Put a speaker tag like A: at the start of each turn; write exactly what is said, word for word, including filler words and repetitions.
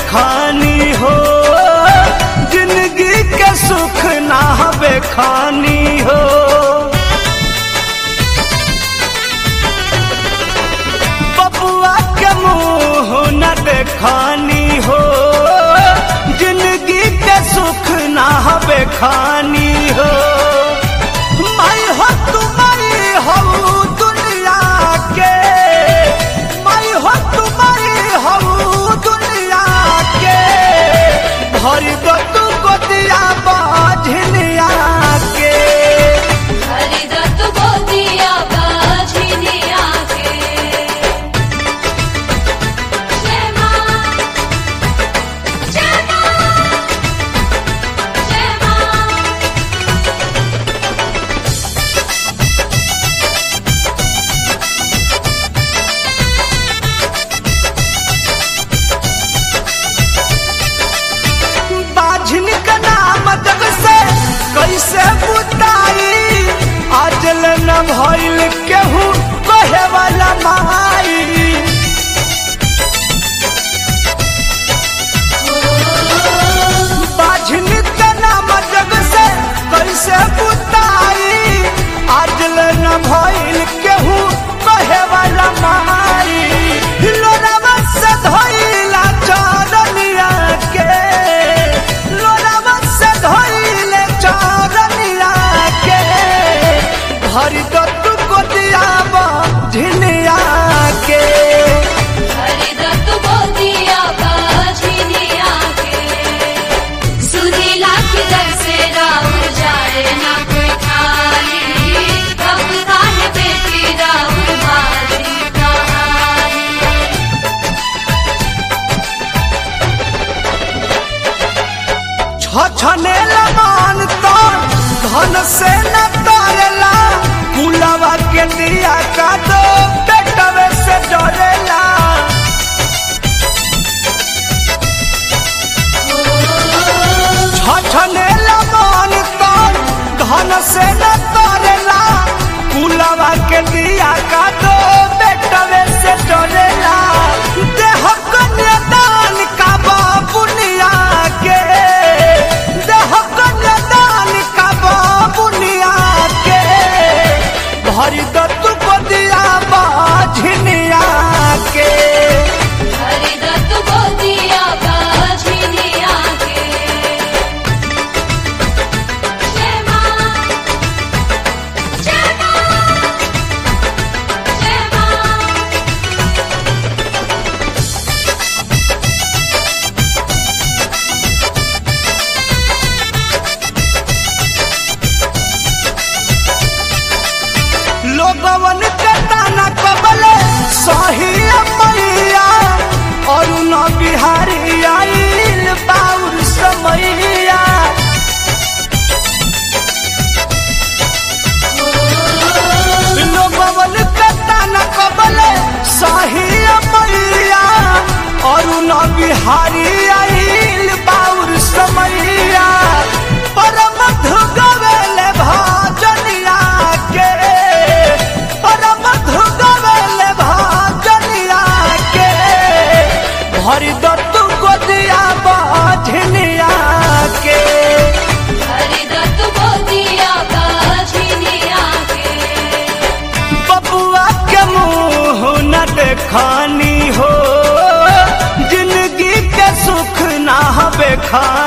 A: बेखानी हो, जिंदगी के सुख ना बेखानी हो। बबुआ के मुँह न देखानी हो, जिंदगी के सुख ना बेखानी हो। मैं हो तुम्हारी हो दुनिया के, मैं हो तुम्हारी हो दुनिया के, भर दो तू गोदिया बाझनिया के,
B: भर दो तू गोदिया बाझनिया के। जय मां, जय मां, जय मां।
A: बाझिन का नाम जग से कैसे बुताई, आजल न भइल केहू कहे वाला माई। बाझिन का नाम जग से कैसे बुताई, आजल न भइल केहू कहे वाला माई। लोरावा से धइला चरनिया के, लोरावा से धइले चरनिया के, भर दो तू गोदिया बाझनिया के,
B: भर दो तू गोदिया बाझनिया के। सुनीला की दर से राउर जाए ना कोई खाली, कब काहे बेटी राउर बाजी कहानी।
A: छछने लमान तो धन से न तारेला, कुलवा के दिया का दो बेटवे से डरेला। छछने लमान तो धन से न तारेला, कुलवा के दिया का दो बेटवे से डरेला। देह कन्यादान का बाबुनिया के, देह कन्यादान का बाबुनिया के, भर दो तू गोदिया बाझनिया के,
B: भर दो तू गोदिया बाझनिया के। जय मां, जय मां, जय मां।
A: लोगवन के ताना कबले सही मैया, और न बिहारी आइल बाउर समैया। लोगवन के ताना कबले सही मैया, और न बिहारी आइल बाउर समैया। परम धुगवेले भाजनिया के, परम धुगवेले भाजनिया के, भर दो तू गोदिया बाझनिया के,
B: भर दो तू गोदिया बाझनिया के।
A: बबुआ के मुँह न देखानी हो, जिंदगी के सुख ना बेखानी